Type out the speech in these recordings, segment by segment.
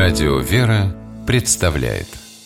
Радио «Вера» представляет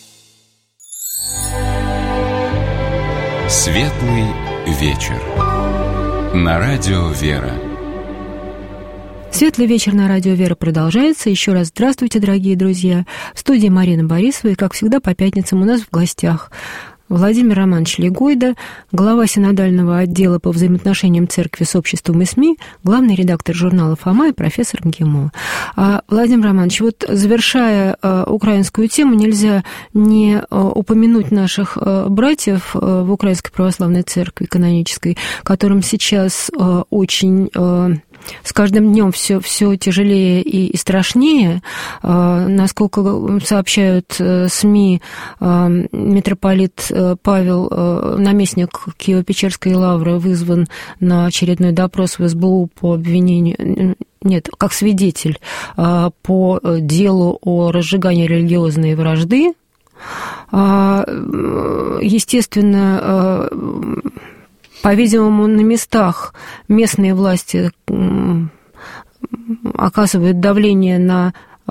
Светлый вечер на Радио «Вера». Светлый вечер на Радио «Вера» продолжается. Еще раз здравствуйте, дорогие друзья. В студии Марина Борисова, и, как всегда, по пятницам у нас в гостях Владимир Романович Легойда, глава синодального отдела по взаимоотношениям церкви с обществом и СМИ, главный редактор журнала «Фома» и профессор МГИМО. Владимир Романович, вот завершая украинскую тему, нельзя не упомянуть наших братьев в Украинской православной церкви канонической, которым сейчас очень... С каждым днем все тяжелее и страшнее. Насколько сообщают СМИ, митрополит Павел, наместник Киево-Печерской лавры, вызван на очередной допрос в СБУ по обвинению... Нет, как свидетель по делу о разжигании религиозной вражды. Естественно, по-видимому, на местах местные власти оказывают давление на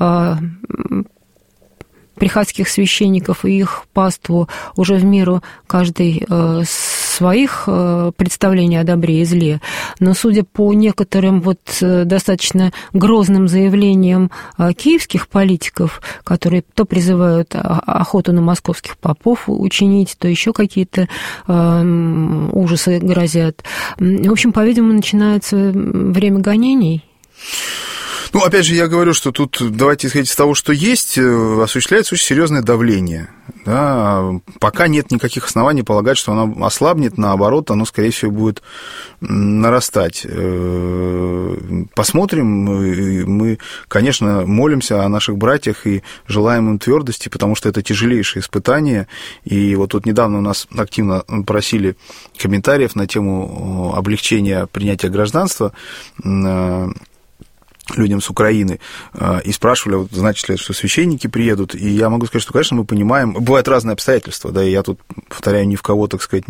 приходских священников и их паству уже в меру каждый своих представлений о добре и зле. Но судя по некоторым достаточно грозным заявлениям киевских политиков, которые то призывают охоту на московских попов учинить, то еще какие-то ужасы грозят. В общем, по-видимому, начинается время гонений. Ну, опять же, я говорю, что тут, давайте исходить из того, что есть, осуществляется очень серьезное давление. Да, пока нет никаких оснований полагать, что оно ослабнет, наоборот, оно, скорее всего, будет нарастать. Посмотрим. Мы, конечно, молимся о наших братьях и желаем им твердости, потому что это тяжелейшее испытание. И вот тут недавно у нас активно просили комментариев на тему облегчения принятия гражданства людям с Украины, и спрашивали, значит ли это, что священники приедут, и я могу сказать, что, конечно, мы понимаем, бывают разные обстоятельства, да, и я тут, повторяю, ни в кого, так сказать,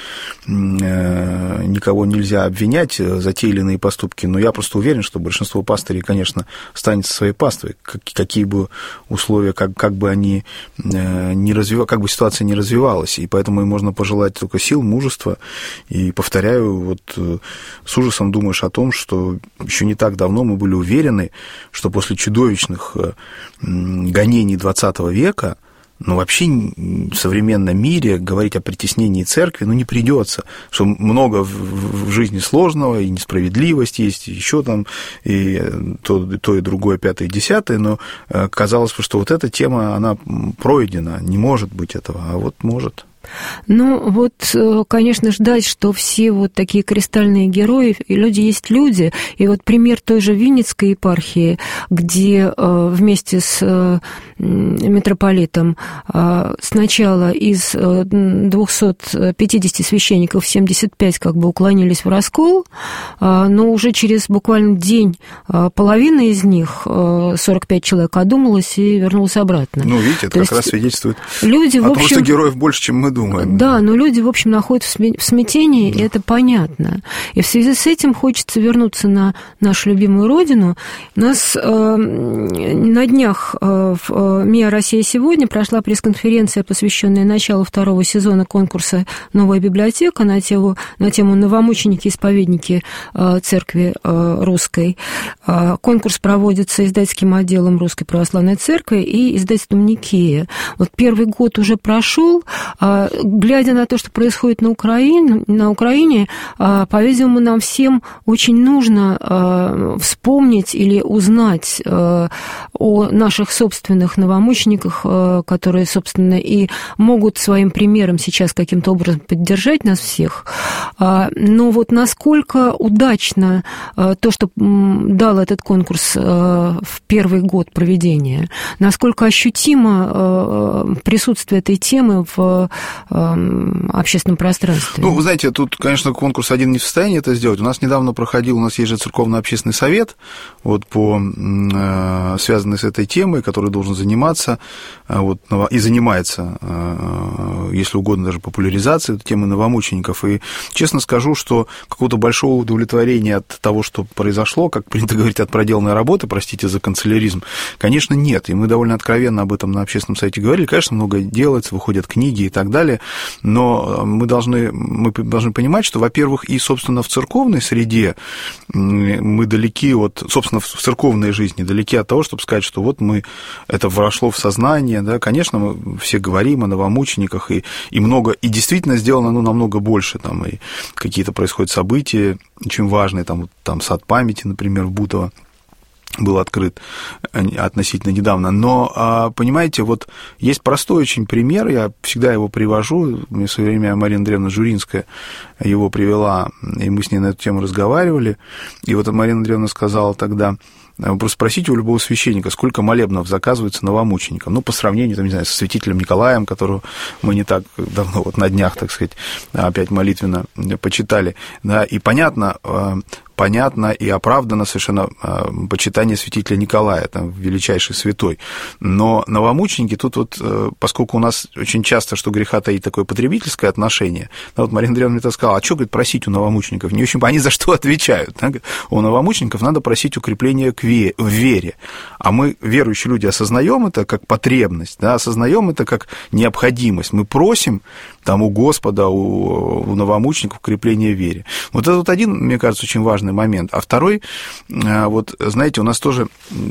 никого нельзя обвинять за те или иные поступки, но я просто уверен, что большинство пастырей, конечно, останется своей паствой, какие бы условия, как бы они не развивались, как бы ситуация не развивалась, и поэтому им можно пожелать только сил, мужества, и, повторяю, с ужасом думаешь о том, что еще не так давно мы были уверены, что после чудовищных гонений XX века, вообще в современном мире говорить о притеснении церкви, не придется, что много в жизни сложного, и несправедливость есть, еще там, и то, и другое, пятое, и десятое, но казалось бы, что эта тема, она пройдена, не может быть этого, а может. Конечно, ждать, что все такие кристальные герои, и люди есть люди, и пример той же Винницкой епархии, где вместе с митрополитом сначала из 250 священников 75 уклонились в раскол, но уже через буквально день половина из них, 45 человек, одумалась и вернулась обратно. Видите, это как раз свидетельствует люди, о том, что героев больше, чем мы думаем. Да, но люди, в общем, находятся в смятении, и это понятно. И в связи с этим хочется вернуться на нашу любимую родину. У нас на днях в МИА «Россия сегодня» прошла пресс-конференция, посвященная началу второго сезона конкурса «Новая библиотека» на тему «Новомученики-исповедники церкви русской». Конкурс проводится издательским отделом Русской православной церкви и издательством «Никея». Первый год уже прошел. Глядя на то, что происходит на Украине, по-видимому, нам всем очень нужно вспомнить или узнать о наших собственных новомучениках, которые, собственно, и могут своим примером сейчас каким-то образом поддержать нас всех. Но насколько удачно то, что дал этот конкурс в первый год проведения, насколько ощутимо присутствие этой темы в общественном пространстве. Ну, вы знаете, тут, конечно, конкурс один не в состоянии это сделать. У нас недавно проходил, у нас есть же церковно-общественный совет, вот, связанный с этой темой, который должен заниматься, вот, и занимается, если угодно, даже популяризацией этой темы новомучеников. И честно скажу, что какого-то большого удовлетворения от того, что произошло, как принято говорить, от проделанной работы, простите за канцеляризм, конечно, нет. И мы довольно откровенно об этом на общественном сайте говорили. Конечно, много делается, выходят книги и так далее, но мы должны понимать, что, во-первых, и, собственно, в церковной среде мы далеки от, собственно, в церковной жизни, далеки от того, чтобы сказать, что вот это вошло в сознание, да, конечно, мы все говорим о новомучениках, и много, и действительно сделано намного больше, там, и какие-то происходят события очень важные, там сад памяти, например, в Бутово был открыт относительно недавно. Но, понимаете, вот есть простой очень пример, я всегда его привожу, мне в свое время Марина Андреевна Журинская его привела, и мы с ней на эту тему разговаривали, и вот Марина Андреевна сказала тогда: просто спросите у любого священника, сколько молебнов заказывается новомученикам. Ну, по сравнению, там, не знаю, со святителем Николаем, которого мы не так давно, вот на днях, так сказать, опять молитвенно почитали. Да, и понятно и оправдано совершенно почитание святителя Николая, там, величайший святой. Но новомученики тут вот, поскольку у нас очень часто, что греха таит, такое потребительское отношение, да, вот Марина Андреевна мне так сказала: а что, говорит, просить у новомучеников? Не очень, они за что отвечают? Да? У новомучеников надо просить укрепления в вере. А мы, верующие люди, осознаем это как потребность, да, осознаем это как необходимость. Мы просим там у Господа, у новомучеников укрепления в вере. Вот это вот один, мне кажется, очень важный момент. А второй, вот, знаете, у нас тоже,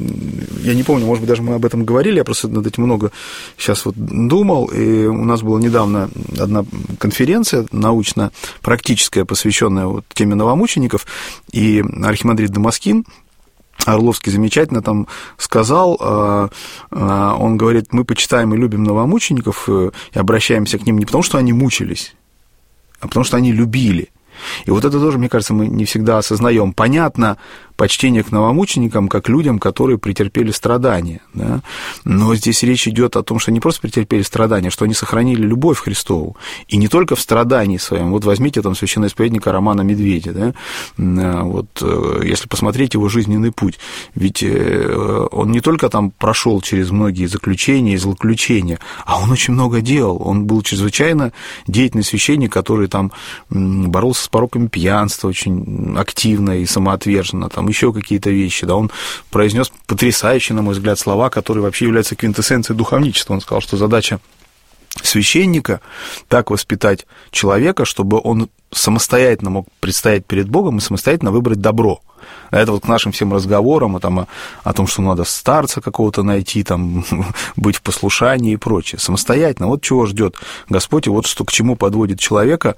я не помню, может быть, даже мы об этом говорили, я просто над этим много сейчас вот думал, и у нас была недавно одна конференция научно-практическая, посвященная вот теме новомучеников, и архимандрит Дамаскин Орловский замечательно там сказал, он говорит: мы почитаем и любим новомучеников и обращаемся к ним не потому, что они мучились, а потому, что они любили. И вот это тоже, мне кажется, мы не всегда осознаем. Понятно почтение к новомученикам как людям, которые претерпели страдания, да? Но здесь речь идет о том, что они просто претерпели страдания, что они сохранили любовь Христову. И не только в страдании своем. Вот возьмите там священноисповедника Романа Медведя, да? Вот, если посмотреть его жизненный путь, ведь он не только там прошел через многие заключения и злоключения, а он очень много делал. Он был чрезвычайно деятельный священник, который там боролся с пороками пьянства очень активно и самоотверженно, там еще какие-то вещи, да, он произнес потрясающие, на мой взгляд, слова, которые вообще являются квинтэссенцией духовничества. Он сказал, что задача священника так воспитать человека, чтобы он самостоятельно мог предстоять перед Богом и самостоятельно выбрать добро. Это вот к нашим всем разговорам о том, что надо старца какого-то найти, там, быть в послушании и прочее. Самостоятельно. Вот чего ждет Господь, и вот что к чему подводит человека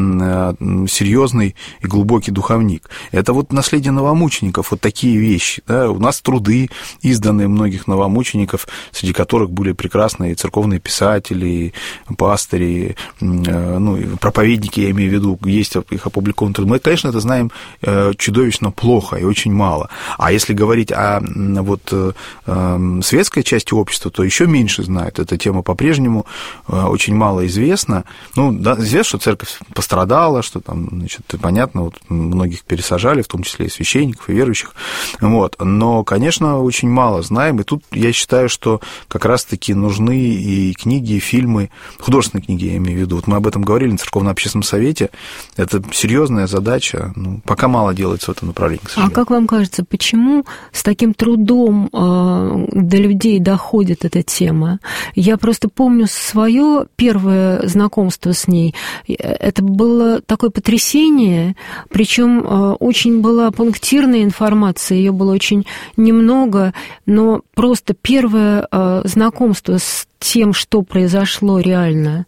серьезный и глубокий духовник. Это вот наследие новомучеников, вот такие вещи. Да? У нас труды, изданные многих новомучеников, среди которых были прекрасные церковные писатели, пастыри, ну, проповедники, я имею в виду, есть их опубликованы труды. Мы, конечно, это знаем чудовищно плохо и очень мало. А если говорить о вот, светской части общества, то еще меньше знают. Эта тема по-прежнему очень мало известна. Ну, да, известно, что церковь пострадала, что там, значит, понятно, вот, многих пересажали, в том числе и священников, и верующих. Вот. Но, конечно, очень мало знаем. И тут я считаю, что как раз-таки нужны и книги, и фильмы, художественные книги, я имею в виду. Вот мы об этом говорили на Церковно-общественном совете. Это серьезная задача. Ну, пока мало делается в этом направлении, к сожалению. А как вам кажется, почему с таким трудом до людей доходит эта тема? Я просто помню свое первое знакомство с ней. Это было такое потрясение, причем очень была пунктирная информация, ее было очень немного, но просто первое знакомство с тем, что произошло реально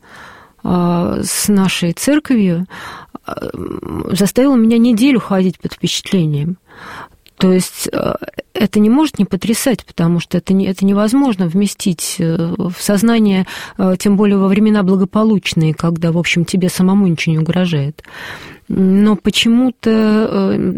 с нашей церковью, заставило меня неделю ходить под впечатлением. То есть это не может не потрясать, потому что это невозможно вместить в сознание, тем более во времена благополучные, когда, в общем, тебе самому ничего не угрожает. Но почему-то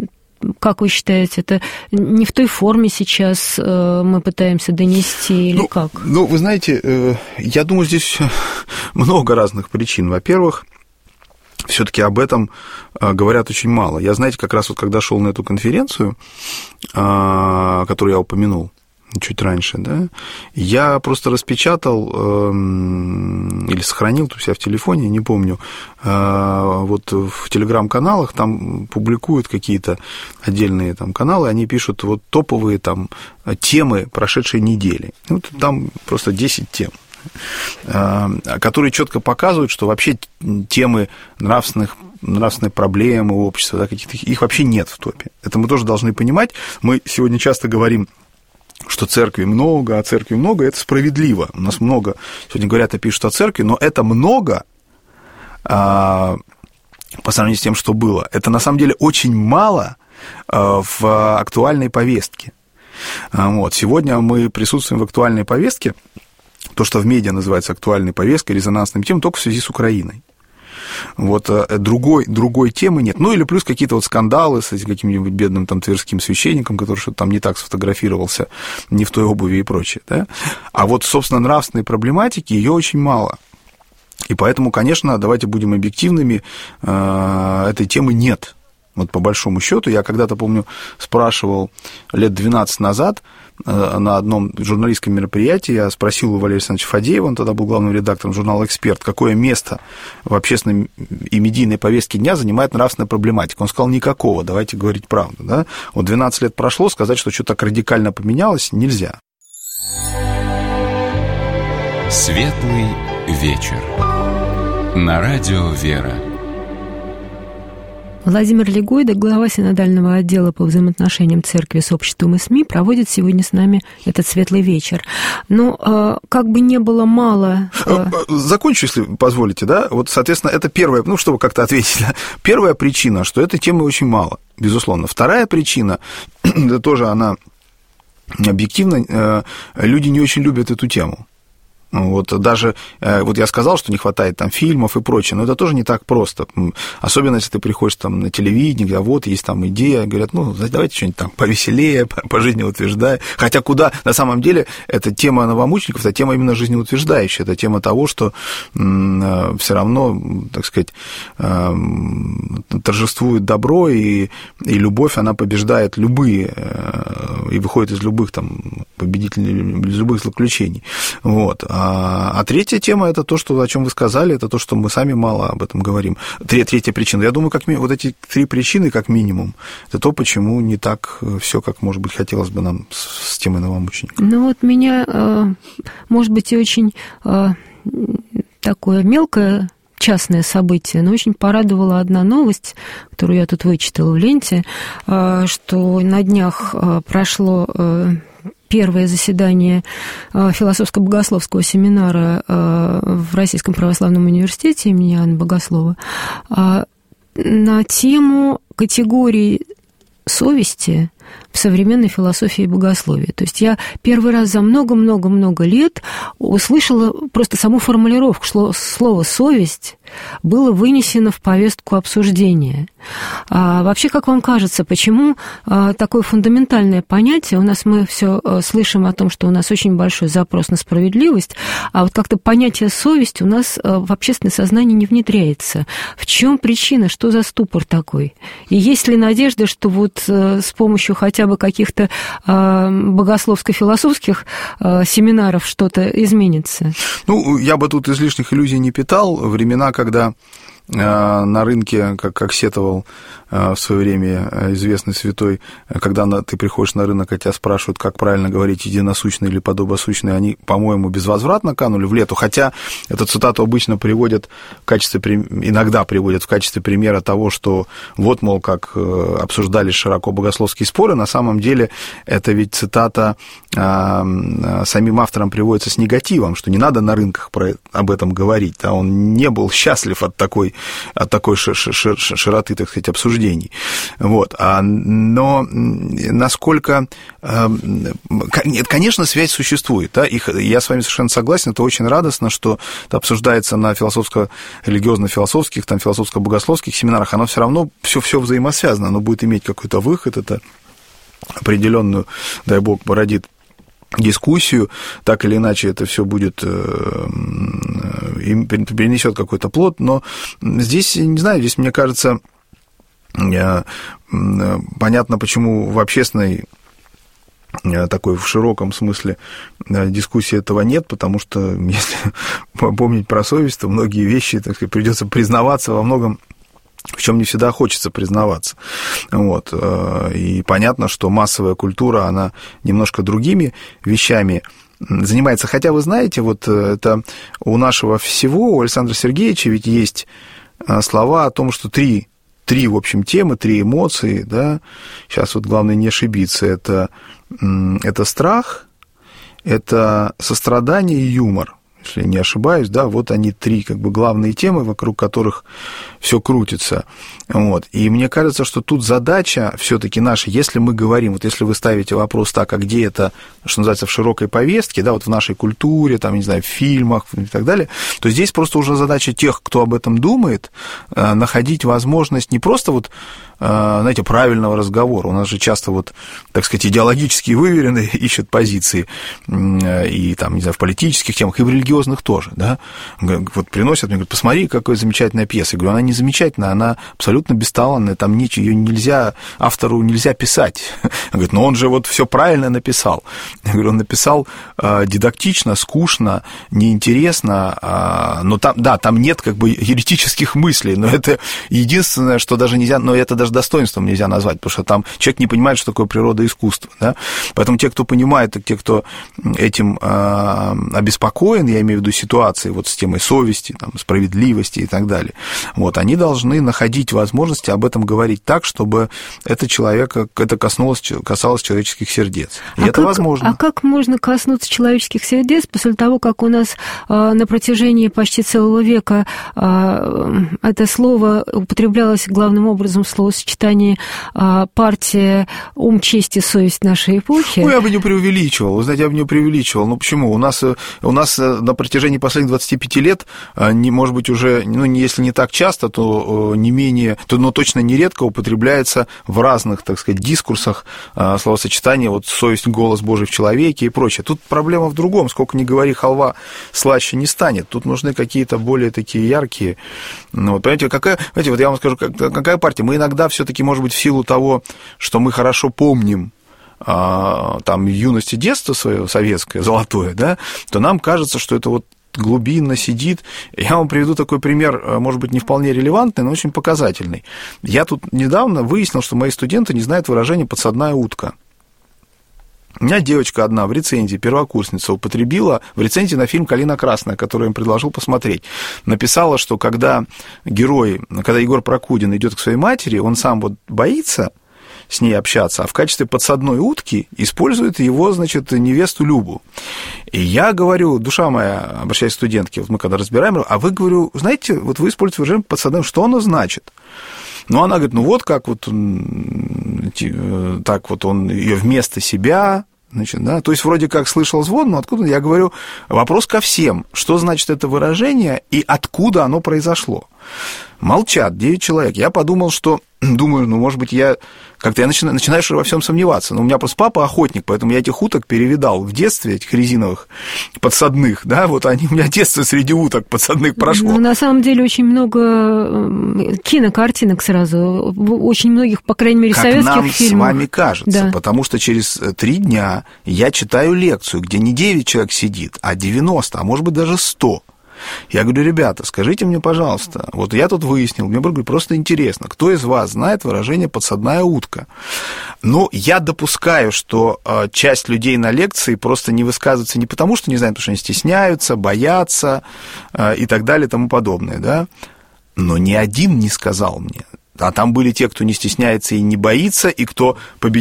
как вы считаете, это не в той форме сейчас мы пытаемся донести или как? Ну, вы знаете, я думаю, здесь много разных причин. Во-первых, все-таки об этом говорят очень мало. Я, знаете, как раз вот когда шел на эту конференцию, которую я упомянул чуть раньше, да, я просто распечатал или сохранил у себя в телефоне, не помню, вот в телеграм-каналах там публикуют какие-то отдельные там каналы, они пишут вот топовые там темы прошедшей недели. Вот там просто 10 тем, которые четко показывают, что вообще темы нравственной проблемы общества, да, каких-то, их вообще нет в топе. Это мы тоже должны понимать. Мы сегодня часто говорим, что церкви много, это справедливо. У нас много, сегодня говорят и пишут о церкви, но это много по сравнению с тем, что было. Это на самом деле очень мало в актуальной повестке. Вот. Сегодня мы присутствуем в актуальной повестке, то, что в медиа называется актуальной повесткой, резонансным темам, только в связи с Украиной. Вот другой темы нет. Ну, или плюс какие-то вот скандалы с этим каким-нибудь бедным там тверским священником, который что-то там не так сфотографировался, не в той обуви и прочее, да? А вот, собственно, нравственной проблематики ее очень мало. И поэтому, конечно, давайте будем объективными, этой темы нет. Вот по большому счету, я когда-то, помню, спрашивал лет 12 назад на одном журналистском мероприятии, я спросил у Валерия Александровича Фадеева, он тогда был главным редактором журнала «Эксперт», какое место в общественной и медийной повестке дня занимает нравственная проблематика. Он сказал, никакого, давайте говорить правду. Да? Вот 12 лет прошло, сказать, что что-то так радикально поменялось, нельзя. Светлый вечер. На радио «Вера». Владимир Легойда, глава синодального отдела по взаимоотношениям церкви с обществом и СМИ, проводит сегодня с нами этот светлый вечер. Но как бы не было мало... Закончу, если позволите, да? Вот, соответственно, это первая, ну, чтобы как-то ответить, да? Первая причина, что этой темы очень мало, безусловно. Вторая причина, да, тоже она объективна, люди не очень любят эту тему. Вот даже, вот я сказал, что не хватает там фильмов и прочее, но это тоже не так просто. Особенно, если ты приходишь там на телевидение, где вот есть там идея, говорят, ну, давайте что-нибудь там повеселее, по жизнеутверждая. Хотя куда, на самом деле, эта тема новомучеников, это тема именно жизнеутверждающая, это тема того, что все равно, так сказать, торжествует добро, и любовь, она побеждает любые, и выходит из любых там победителей, из любых злоключений. Вот. А третья тема – это то, что, о чем вы сказали, это то, что мы сами мало об этом говорим. Третья причина. Я думаю, вот эти три причины, как минимум, это то, почему не так все, как, может быть, хотелось бы нам с темой новомучеников. Ну вот меня, может быть, и очень такое мелкое частное событие, но очень порадовала одна новость, которую я тут вычитала в ленте, что на днях прошло первое заседание философско-богословского семинара в Российском православном университете имени Иоанна Богослова на тему категории совести в современной философии и богословии. То есть я первый раз за много-много-много лет услышала просто саму формулировку, что слово «совесть» было вынесено в повестку обсуждения. Вообще, как вам кажется, почему такое фундаментальное понятие, у нас мы все слышим о том, что у нас очень большой запрос на справедливость, а вот как-то понятие совесть у нас в общественное сознание не внедряется. В чем причина, что за ступор такой? И есть ли надежда, что вот с помощью хотя бы каких-то богословско-философских семинаров что-то изменится? Ну, я бы тут излишних иллюзий не питал. Времена, когда на рынке, как сетовал в свое время известный святой, когда ты приходишь на рынок, а тебя спрашивают, как правильно говорить, единосущный или подобосущный, они, по-моему, безвозвратно канули в лету, хотя эту цитату обычно приводят в качестве, иногда приводят в качестве примера того, что вот, мол, как обсуждались широко богословские споры, на самом деле это ведь цитата самим автором приводится с негативом, что не надо на рынках об этом говорить, да, он не был счастлив от такой широты, так сказать, обсуждений. Вот. Но насколько... Нет, конечно, связь существует, да, я с вами совершенно согласен, это очень радостно, что это обсуждается на религиозно-философских, там, философско-богословских семинарах, оно все равно все взаимосвязано, оно будет иметь какой-то выход, это определенную, дай бог, породит дискуссию, так или иначе это все будет, перенесет какой-то плод, но здесь, не знаю, здесь, мне кажется, понятно, почему в общественной такой в широком смысле дискуссии этого нет, потому что, если помнить про совесть, то многие вещи, так сказать, придется признаваться во многом, в чем не всегда хочется признаваться. Вот. И понятно, что массовая культура, она немножко другими вещами занимается. Хотя, вы знаете, вот это у нашего всего, у Александра Сергеевича ведь есть слова о том, что три, в общем, темы, 3 эмоции, да, сейчас вот главное не ошибиться, это страх, это сострадание и юмор, если я не ошибаюсь, да, вот они 3 как бы главные темы, вокруг которых все крутится, вот, и мне кажется, что тут задача все-таки наша, если мы говорим, вот если вы ставите вопрос так, а где это, что называется, в широкой повестке, да, вот в нашей культуре, там, не знаю, в фильмах и так далее, то здесь просто уже задача тех, кто об этом думает, находить возможность не просто вот, знаете, правильного разговора. У нас же часто вот, так сказать, идеологически выверенные ищут позиции и там, не знаю, в политических темах, и в религиозных тоже, да. Вот приносят мне, говорят, посмотри, какая замечательная пьеса. Я говорю, она не замечательная, она абсолютно бесталанная, там ее нельзя, автору нельзя писать. Он говорит, но он же вот все правильно написал. Я говорю, он написал дидактично, скучно, неинтересно, но там, да, там нет как бы еретических мыслей, но это единственное, что даже нельзя, но это даже достоинством нельзя назвать, потому что там человек не понимает, что такое природа и искусство, да? Поэтому те, кто понимает, те, кто этим обеспокоен, я имею в виду ситуации вот с темой совести, там, справедливости и так далее, вот, они должны находить возможности об этом говорить так, чтобы это касалось человеческих сердец. И это возможно. А как можно коснуться человеческих сердец после того, как у нас на протяжении почти целого века это слово употреблялось главным образом в словосочетании партия, ум, честь и совесть нашей эпохи? Ну, я бы не преувеличивал. Вы знаете, я бы не преувеличивал. Ну, почему? У нас на протяжении последних 25 лет, может быть, уже, ну, если не так часто, то не менее, но точно нередко употребляется в разных, так сказать, дискурсах словосочетание вот совесть, голос Божий в человеке и прочее. Тут проблема в другом. Сколько ни говори, халва слаще не станет. Тут нужны какие-то более такие яркие. Ну, вот, понимаете, вот я вам скажу, какая партия? Мы иногда все-таки, может быть, в силу того, что мы хорошо помним там юность и детство свое советское, золотое, да, то нам кажется, что это вот глубинно сидит. Я вам приведу такой пример, может быть, не вполне релевантный, но очень показательный. Я тут недавно выяснил, что мои студенты не знают выражения «подсадная утка». У меня девочка одна в рецензии, первокурсница, употребила в рецензии на фильм «Калина красная», который я им предложил посмотреть. Написала, что когда Егор Прокудин идет к своей матери, он сам вот боится с ней общаться, а в качестве подсадной утки использует его, значит, невесту Любу. И я говорю, душа моя, обращаясь к студентке, вот мы когда разбираем, а вы, говорю, знаете, вот вы используете выражение подсадной, что оно значит? Ну, она говорит, ну, вот как вот так вот он ее вместо себя, значит, да, то есть вроде как слышал звон, но откуда? Я говорю, вопрос ко всем, что значит это выражение и откуда оно произошло? Молчат 9 человек. Я подумал, думаю, ну, может быть, я начинаешь во всем сомневаться. Но у меня просто папа охотник, поэтому я этих уток перевидал в детстве, этих резиновых подсадных, да, вот они у меня детство среди уток подсадных прошло. Ну, на самом деле, очень много кинокартинок сразу, очень многих, по крайней мере, советских фильмов. Как нам с вами кажется, да. Потому что через 3 дня я читаю лекцию, где не 9 человек сидит, а 90, а может быть, даже 100. Я говорю, ребята, скажите мне, пожалуйста, вот я тут выяснил, мне просто интересно, кто из вас знает выражение «подсадная утка»? Ну, я допускаю, что часть людей на лекции просто не высказываются не потому, что не знают, потому что они стесняются, боятся и так далее и тому подобное, да? Но ни один не сказал мне. А там были те, кто не стесняется и не боится, и кто победил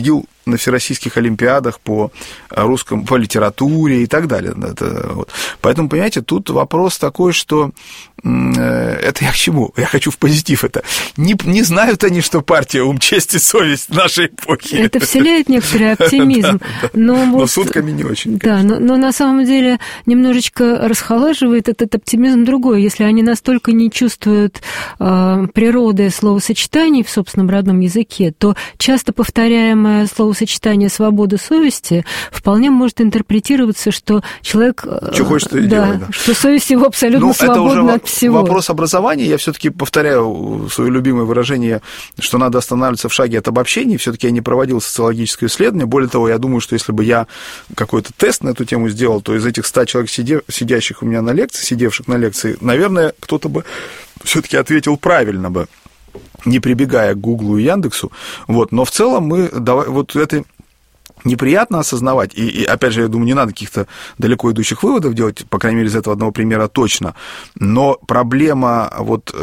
на всероссийских олимпиадах по литературе и так далее. Вот. Поэтому, понимаете, тут вопрос такой, что это я к чему? Я хочу в позитив это. Не знают они, что партия «Ум, честь и совесть» нашей эпохи. Это вселяет некоторый оптимизм. Но сутками не очень. Да, но на самом деле немножечко расхолаживает этот оптимизм другой. Если они настолько не чувствуют природы словосочетаний в собственном родном языке, то часто повторяемое словосочетание «свобода совести» вполне может интерпретироваться, что человек... Что хочет, то и делает, да. Что совесть его абсолютно свободна от всего. Вопрос образования. Я все-таки повторяю свое любимое выражение, что надо останавливаться в шаге от обобщений. Все-таки я не проводил социологическое исследование. Более того, я думаю, что если бы я какой-то тест на эту тему сделал, то из этих 100 человек, сидящих у меня на лекции, сидевших на лекции, наверное, кто-то бы все-таки ответил правильно бы, не прибегая к Гуглу и Яндексу. Вот. Но в целом вот это неприятно осознавать, и опять же, я думаю, не надо каких-то далеко идущих выводов делать, по крайней мере, из этого одного примера точно, но проблема вот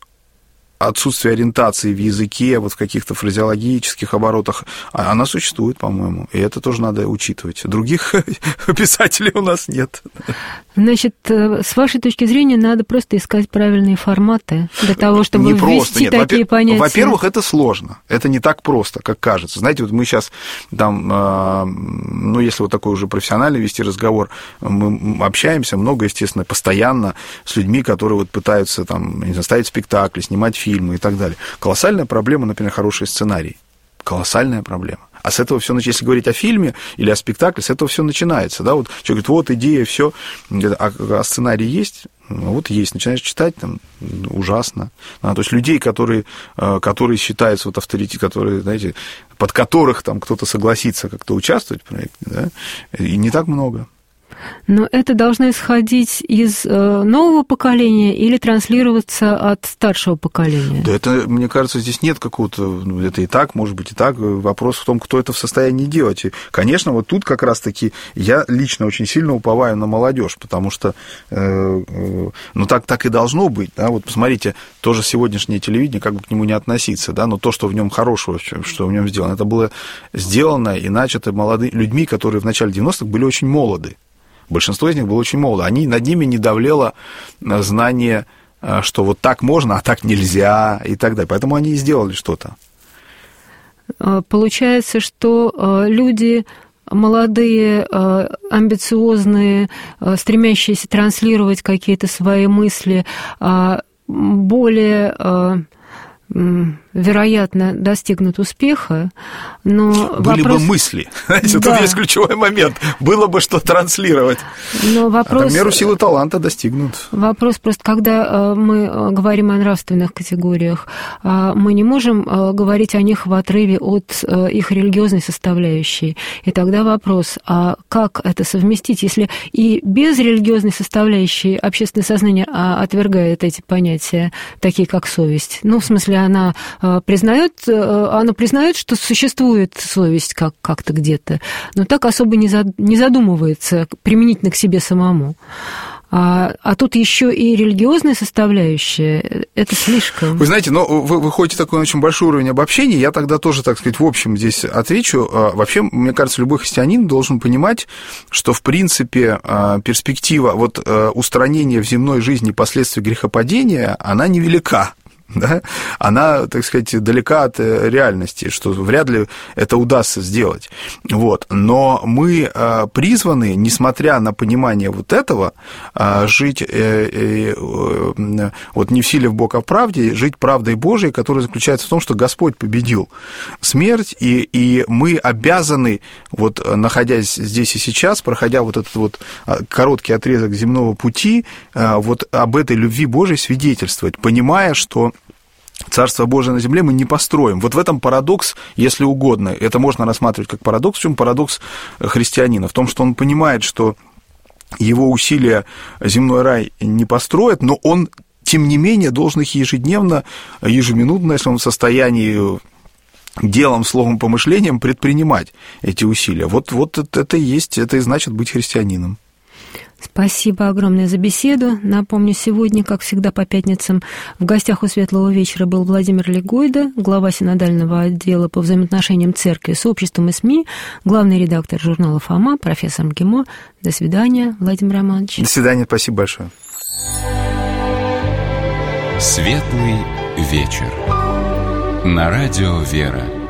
отсутствие ориентации в языке, вот в каких-то фразеологических оборотах, она существует, по-моему, и это тоже надо учитывать. Других писателей у нас нет. Значит, с вашей точки зрения, надо просто искать правильные форматы для того, чтобы ввести такие понятия. Во-первых, это сложно, это не так просто, как кажется. Знаете, вот мы сейчас там, ну, если вот такой уже профессиональный вести разговор, мы общаемся много, естественно, постоянно с людьми, которые вот пытаются там, не знаю, ставить спектакли, снимать фильмы и так далее. Колоссальная проблема, например, хороший сценарий. Колоссальная проблема. А с этого все начинается. Если говорить о фильме или о спектакле, с этого все начинается. Да? Вот человек говорит, вот идея, все, а сценарий есть? Вот есть. Начинаешь читать, там, ужасно. То есть людей, которые считаются вот авторитетом, которые, знаете, под которых там кто-то согласится как-то участвовать в проекте, да? И не так много. Но это должно исходить из нового поколения или транслироваться от старшего поколения? Да это, мне кажется, здесь нет какого-то... Это и так, может быть, и так. Вопрос в том, кто это в состоянии делать. И, конечно, вот тут как раз-таки я лично очень сильно уповаю на молодежь, потому что, ну, так и должно быть. Да? Вот посмотрите, тоже сегодняшнее телевидение, как бы к нему не относиться, да? Но то, что в нем хорошего, что в нем сделано, это было сделано и начато молодыми людьми, которые в начале 90-х были очень молоды. Большинство из них было очень молодо. Над ними не давлело знание, что вот так можно, а так нельзя и так далее. Поэтому они и сделали что-то. Получается, что люди молодые, амбициозные, стремящиеся транслировать какие-то свои мысли, более... вероятно, достигнут успеха, но были бы мысли. Знаете, да. Тут есть ключевой момент. Было бы что транслировать. Но вопрос... А в меру силы таланта достигнут. Вопрос просто, когда мы говорим о нравственных категориях, мы не можем говорить о них в отрыве от их религиозной составляющей. И тогда вопрос, а как это совместить, если и без религиозной составляющей общественное сознание отвергает эти понятия, такие как совесть? Ну, в смысле, она признает, что существует совесть как-то где-то, но так особо не задумывается применительно к себе самому. А тут еще и религиозная составляющая, это слишком. Вы знаете, но вы выходите такой очень большой уровень обобщения, я тогда тоже, так сказать, в общем здесь отвечу. Вообще, мне кажется, любой христианин должен понимать, что, в принципе, перспектива вот устранения в земной жизни последствий грехопадения, она невелика. Да? Она, так сказать, далека от реальности, что вряд ли это удастся сделать. Вот. Но мы призваны, несмотря на понимание вот этого, жить вот не в силе в Бог, а в правде, жить правдой Божией, которая заключается в том, что Господь победил смерть, и мы обязаны, вот, находясь здесь и сейчас, проходя вот этот вот короткий отрезок земного пути, вот об этой любви Божией свидетельствовать, понимая, что Царство Божие на земле мы не построим. Вот в этом парадокс, если угодно. Это можно рассматривать как парадокс. В чем парадокс христианина? В том, что он понимает, что его усилия земной рай не построят, но он, тем не менее, должен их ежедневно, ежеминутно, если он в состоянии делом, словом, помышлением предпринимать эти усилия. Вот это и есть, это и значит быть христианином. Спасибо огромное за беседу. Напомню, сегодня, как всегда, по пятницам в гостях у «Светлого вечера» был Владимир Легойда, глава синодального отдела по взаимоотношениям церкви с обществом и СМИ, главный редактор журнала «Фома», профессор МГИМО. До свидания, Владимир Романович. До свидания, спасибо большое. «Светлый вечер» на радио «Вера».